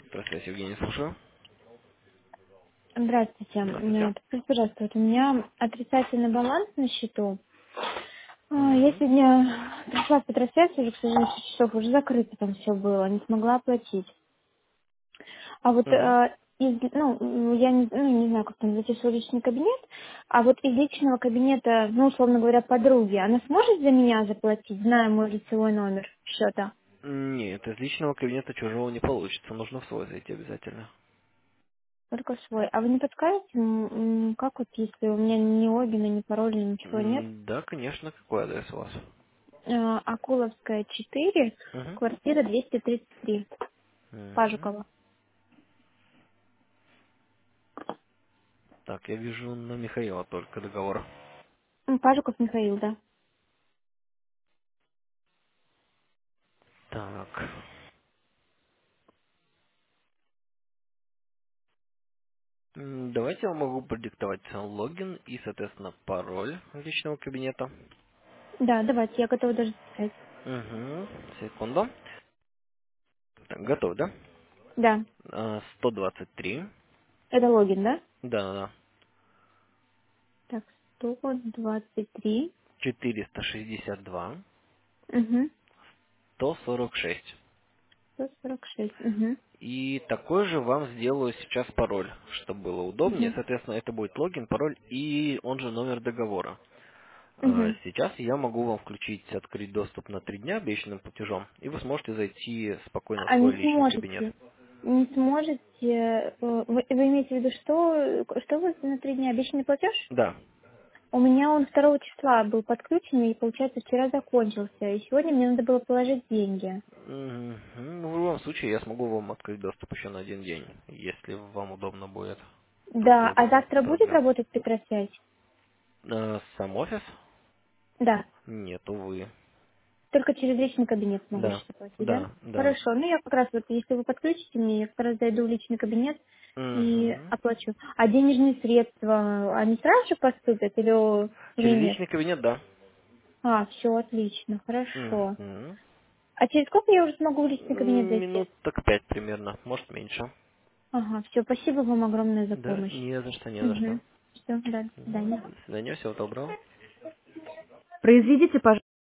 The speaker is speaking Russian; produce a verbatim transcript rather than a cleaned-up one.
Здравствуйте, Евгений, слушаю. Здравствуйте. Здравствуйте. М, Скажите, пожалуйста, вот у меня отрицательный баланс на счету. А, Я Угу. сегодня пришла в Петросвязь, уже, к сожалению, в шесть часов уже закрыто там все было, не смогла оплатить. А вот Угу. э, из, ну, м, я не, ну, не знаю, как там зайти в свой личный кабинет, а вот из личного кабинета, ну, условно говоря, подруги, она сможет за меня заплатить, зная мой лицевой номер счета? Нет, из личного кабинета чужого не получится. Нужно в свой зайти обязательно. Только свой. А вы не подскажете, м, м, как вот, если у меня ни логина, ни пароля, ничего нет? М, Да, конечно. Какой адрес у вас? Э, Акуловская, четыре, Угу. квартира двести тридцать три, Угу. Пажукова. Так, я вижу на Михаила только договор. М, Пажуков Михаил, да. Так. М, Давайте я могу продиктовать логин и, соответственно, пароль личного кабинета. Да, давайте, я готова даже записать. Угу. Секунду. Так, готов, да? Да, А, сто двадцать три. это логин, да? Да, да. Так, сто двадцать три. четыреста шестьдесят два. Угу. сто сорок шесть. сто сорок шесть. Угу. И такой же вам сделаю сейчас пароль, чтобы было удобнее. Угу. Соответственно, это будет логин, пароль и он же номер договора. А, Угу. Сейчас я могу вам включить, открыть доступ на три дня обещанным платежом, и вы сможете зайти спокойно в А не свой личный кабинет. сможете, не сможете, э, вы, вы имеете в виду, что, что вы на три дня обещанный платеж? Да. У меня он второго числа был подключен, и, получается, вчера закончился. И сегодня мне надо было положить деньги. Мгм. Ну, в любом случае, я смогу вам открыть доступ еще на один день, если вам удобно будет. Тут Да, без а завтра будет проблем. работать Петросвязь? А, Сам офис? Да. Нет, увы. Только через личный кабинет смогу Да, сейчас оплатить, да? да, да. Хорошо. Ну, я как раз вот, если вы подключите мне, я как раз зайду в личный кабинет и Мгм. оплачу. А денежные средства, они сразу же поступят или, или Через нет? личный кабинет, да. А, все, отлично, хорошо. Мгм. А через сколько я уже смогу в личный кабинет М, зайти? Минут так пять примерно, может меньше. Ага, все, спасибо вам огромное за Да, помощь. не за что, не за что. Угу. Все, да, до Мгм. свидания. До свидания, всего доброго. Произведите, пожалуйста.